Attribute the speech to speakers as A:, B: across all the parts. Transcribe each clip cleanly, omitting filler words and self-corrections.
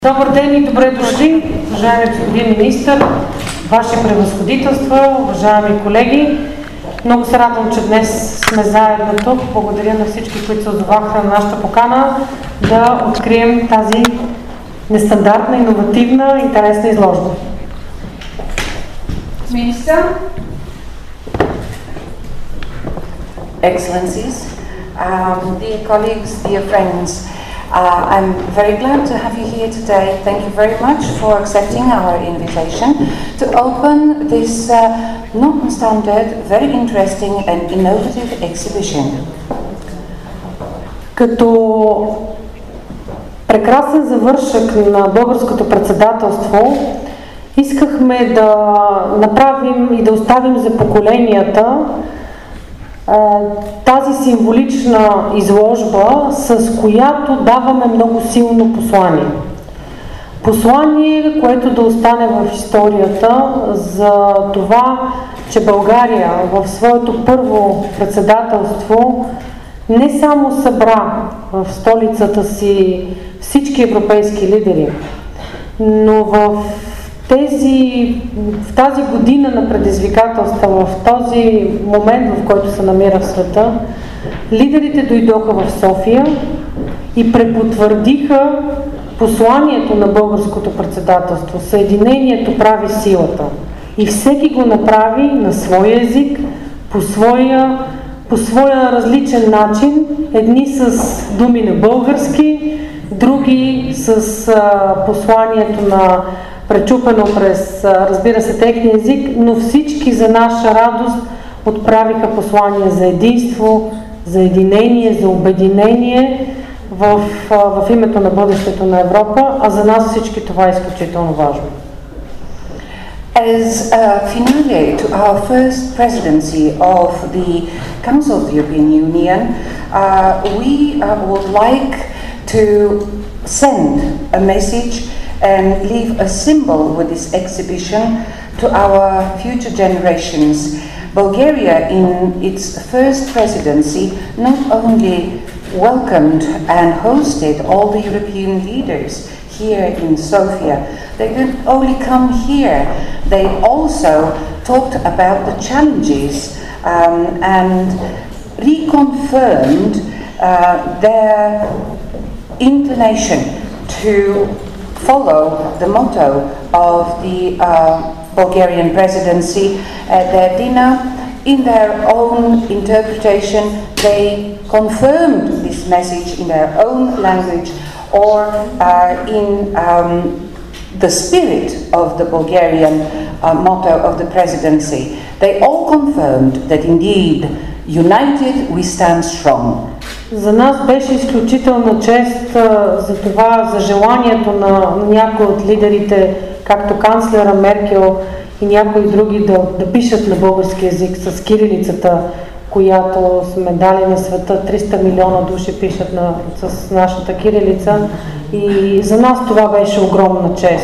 A: Добър ден и добре дошли, уважаеми господин министър, ваши превъзходителства, уважаеми колеги. Много се радвам, че днес сме заедно тук. Благодаря на всички, които се отзоваха на нашата покана да открием тази нестандартна, иновативна, интересна изложба.
B: Minister, Excellencies, dear colleagues, dear friends, I'm very glad to have you here today. Thank you very much for accepting our invitation to open this non-standard, very interesting and innovative exhibition.
A: Като прекрасен завършък на българското председателство, искахме да направим и да оставим за поколенията тази символична изложба, с която даваме много силно послание. Послание, което да остане в историята за това, че България в своето първо председателство не само събра в столицата си всички европейски лидери, но в тази година на предизвикателства, в този момент, в който се намира в света, лидерите дойдоха в София и препотвърдиха посланието на българското председателство. Съединението прави силата. И всеки го направи на своя език, по своя различен начин, едни с думи на български, други с посланието на пречупено през, разбира се, техния език, но всички за наша радост отправиха послания за единство, за единение, за обединение в името на бъдещето на Европа, а за нас всички това е изключително важно.
B: As a finale to our first presidency of the Council of the European Union, we would like to send a message and leave a symbol with this exhibition to our future generations. Bulgaria, in its first presidency, not only welcomed and hosted all the European leaders here in Sofia. They didn't only come here, they also talked about the challenges and reconfirmed their inclination to follow the motto of the Bulgarian presidency at their dinner. In their own interpretation, they confirmed this message in their own language or in the spirit of the Bulgarian motto of the presidency. They all confirmed that indeed, united we stand strong.
A: За нас беше изключителна чест за това, за желанието на някои от лидерите, както канцлера Меркел и някои други, да пишат на български език с кирилицата, която сме дали на света. 300 милиона души пишат с нашата кирилица и за нас това беше огромна чест.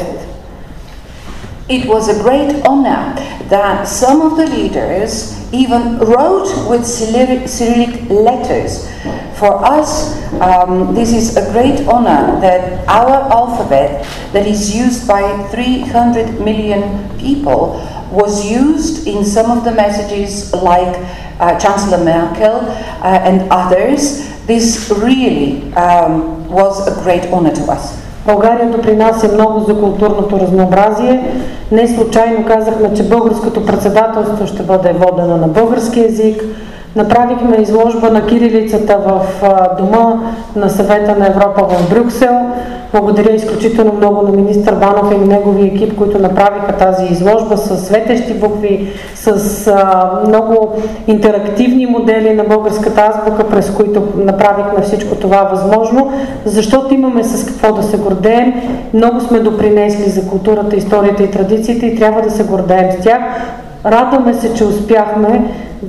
B: It was a great honor that some of the leaders even wrote with Cyrillic letters. For us, this is a great honor that our alphabet, that is used by 300 million people, was used in some of the messages like Chancellor Merkel and others. This really was a great honor to us.
A: България допринася много за културното разнообразие. Не случайно казахме, че българското председателство ще бъде водено на български език. Направихме изложба на кирилицата в дома на Съвета на Европа в Брюксел. Благодаря изключително много на министър Банов и на неговия екип, които направиха тази изложба с светещи букви, с много интерактивни модели на българската азбука, през които направихме всичко това възможно, защото имаме с какво да се гордеем. Много сме допринесли за културата, историята и традициите и трябва да се гордеем с тях. Радваме се, че успяхме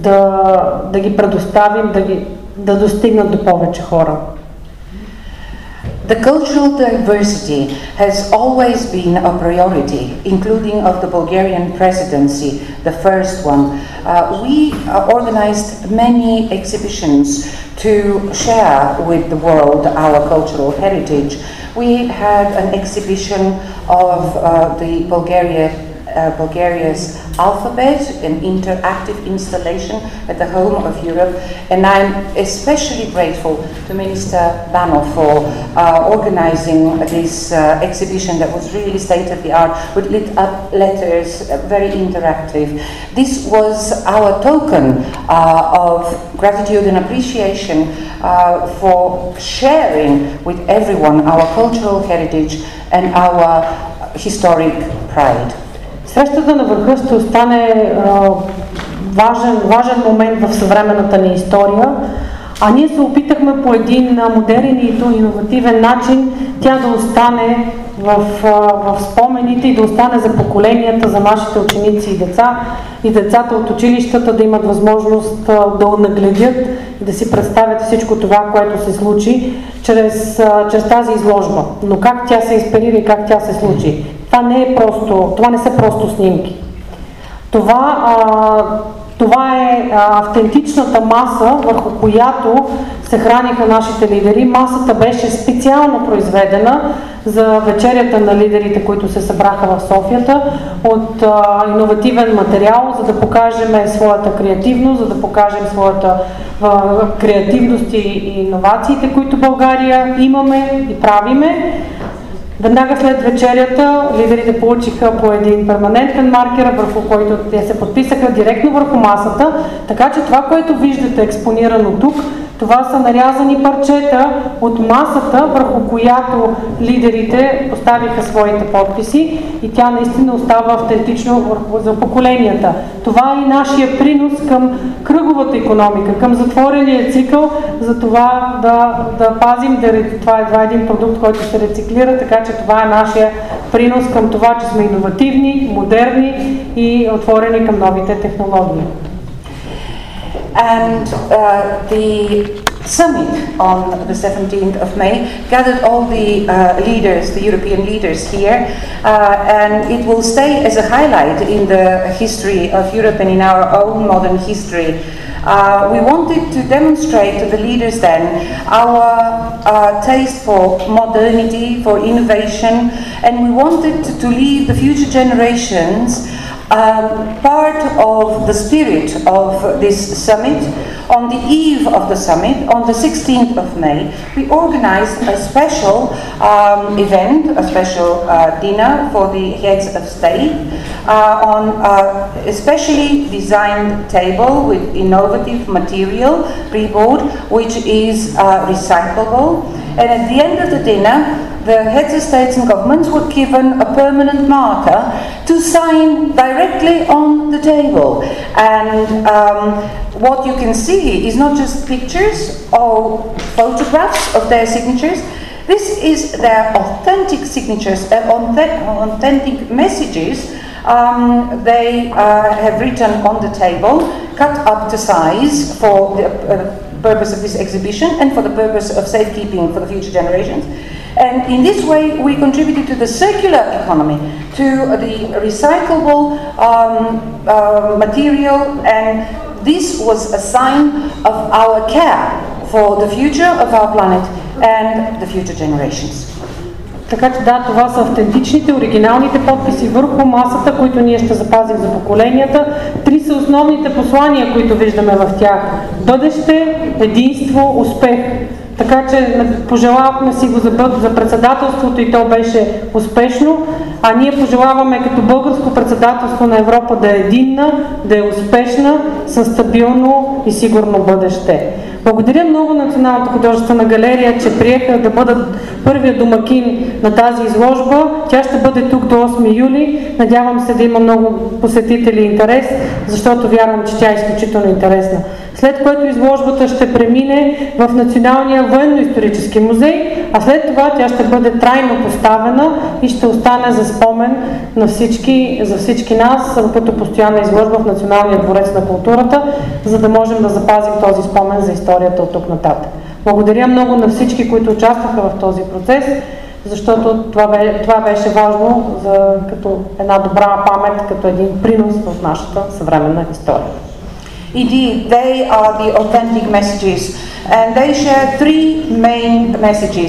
A: да ги предоставим, да достигнат до повече хора.
B: The cultural diversity has always been a priority, including of the Bulgarian presidency, the first one. We organized many exhibitions to share with the world our cultural heritage. we had an exhibition of Bulgaria's alphabet, an interactive installation at the home of Europe, and I'm especially grateful to Minister Banov for organizing this exhibition that was really state-of-the-art with lit up letters, very interactive. This was our token of gratitude and appreciation for sharing with everyone our cultural heritage and our historic pride.
A: Срещата на върха ще остане важен момент в съвременната ни история, а ние се опитахме по един модерен и иновативен начин тя да остане в спомените и да остане за поколенията, за нашите ученици и децата от училищата да имат възможност да нагледят и да си представят всичко това, което се случи чрез тази изложба. Но как тя се инспирира и как тя се случи? Това не са просто снимки. Това е автентичната маса, върху която се храниха нашите лидери. Масата беше специално произведена за вечерята на лидерите, които се събраха в Софията, от иновативен материал, за да покажем своята креативност, за да покажем своята креативност и иновациите, които България имаме и правиме. Веднага след вечерята лидерите получиха по един перманентен маркер, върху който те се подписаха директно върху масата, така че това, което виждате експонирано тук, това са нарязани парчета от масата, върху която лидерите поставиха своите подписи и тя наистина остава автентично за поколенията. Това е и нашия принос към кръговата икономика, към затворения цикъл, за това да пазим, това е един продукт, който се рециклира, така че това е нашия принос към това, че сме иновативни, модерни и отворени към новите технологии.
B: And the summit on the 17th of May gathered all the leaders, the European leaders here, and it will stay as a highlight in the history of Europe and in our own modern history. We wanted to demonstrate to the leaders then our taste for modernity, for innovation, and we wanted to leave the future generations part of the spirit of this summit. On the eve of the summit, on the 16th of May, we organized a special event, a special dinner for the heads of state on a specially designed table with innovative material, pre-board, which is recyclable. And at the end of the dinner, the heads of states and governments were given a permanent marker to sign directly on the table. And what you can see is not just pictures or photographs of their signatures. This is their authentic signatures, authentic messages they have written on the table, cut up to size for the purpose of this exhibition and for the purpose of safekeeping for the future generations. And in this way, we contributed to the circular economy, to the recyclable material, and this was a sign of our care for the future of our planet and the future generations.
A: Така че да, това са автентичните, оригиналните подписи върху масата, които ние ще запазим за поколенията. Три са основните послания, които виждаме в тях. Бъдеще, единство, успех. Така че пожелавахме си го за председателството и то беше успешно, а ние пожелаваме като българско председателство на Европа да е единна, да е успешна, със стабилно и сигурно бъдеще. Благодаря много на Националната художествена галерия, че приеха да бъдат първия домакин на тази изложба. Тя ще бъде тук до 8 юли. Надявам се да има много посетители и интерес, защото вярвам, че тя е изключително интересна. След което изложбата ще премине в Националния военно-исторически музей, а след това тя ще бъде трайно поставена и ще остане за спомен за всички нас, като постоянна изложба в Националния дворец на културата, за да можем да запазим този спомен за историята от тук нататък. Благодаря много на всички, които участваха в този процес, защото това беше важно като една добра памет, като един принос в нашата съвременна история.
B: Indeed, they are the authentic messages, and they share three main messages.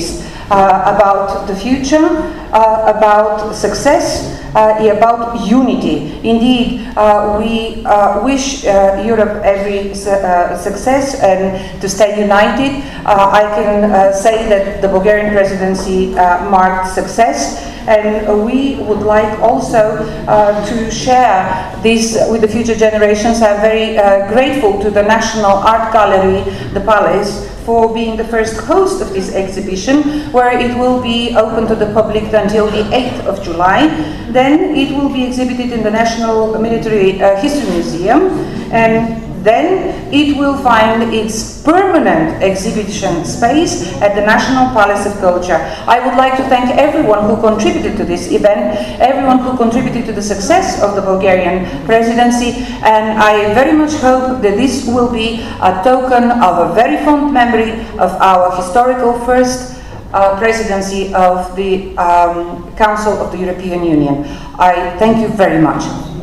B: about the future, about success, about unity. Indeed, we wish Europe every success and to stay united. I can say that the Bulgarian presidency marked success, and we would like also to share this with the future generations. I'm very grateful to the National Art Gallery, the Palace, for being the first host of this exhibition, where it will be open to the public until the 8th of July. Then it will be exhibited in the National Military History Museum, and then it will find its permanent exhibition space at the National Palace of Culture. I would like to thank everyone who contributed to this event, everyone who contributed to the success of the Bulgarian presidency, and I very much hope that this will be a token of a very fond memory of our historical first presidency of the Council of the European Union. I thank you very much.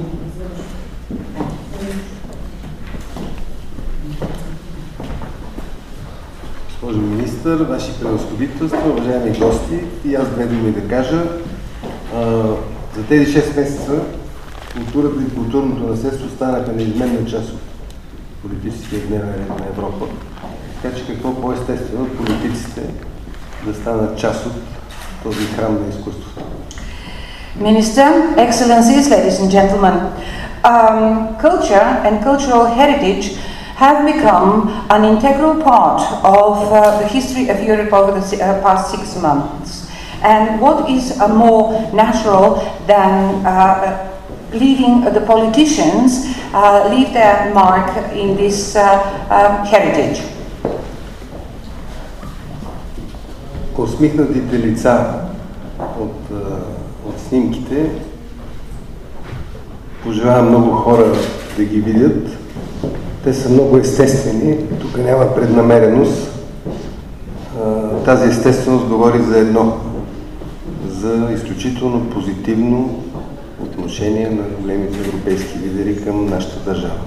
C: Госпожо министър, ваши превъзходителства, уважаеми гости, и аз две думи да кажа. За тези 6 месеца културата и културното наследство станаха неизменна част от политическия дневен ред на Европа. Така че какво по-естествено от политиците да станат част от този храм на изкуството.
B: Minister, Excellencies, ladies and gentlemen, culture and cultural heritage have become an integral part of the history of Europe over the past 6 months. And what is more natural than leaving the politicians leave their mark in this heritage?
C: Усмихнатите лица от снимките, пожелавам много хора да ги видят. Те са много естествени, тук няма преднамереност. Тази естественост говори за едно, за изключително позитивно отношение на големите европейски лидери към нашата държава.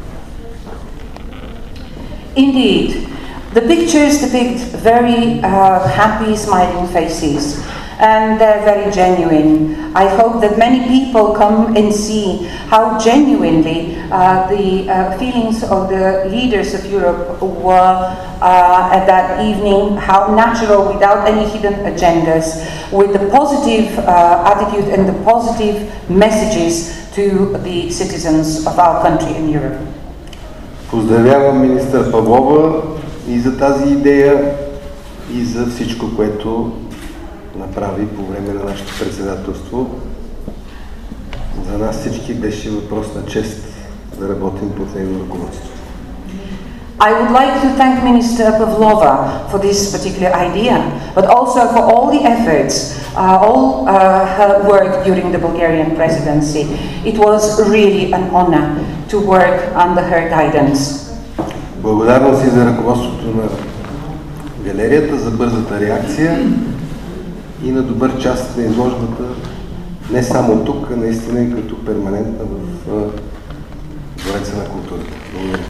B: Indeed, the pictures depict very happy, smiling faces. And they're very genuine. I hope that many people come and see how genuinely the feelings of the leaders of Europe were at that evening, how natural, without any hidden agendas, with the positive attitude and the positive messages to the citizens of our country in Europe.
C: Поздравявам министър Павлова и за тази идея, и за всичко, което направи по време на нашето председателство. За нас всички беше въпрос на чест да работим под нейно ръководство.
B: I would like to thank Minister Pavlova for this particular idea, but also for all the efforts, all her work during the Bulgarian presidency. It was really an honor to work under her guidance.
C: Благодарност и за ръководството на галерията, за бързата реакция и на добър част на изложбата, не само тук, а наистина и като перманентна в Двореца на културата. Благодаря.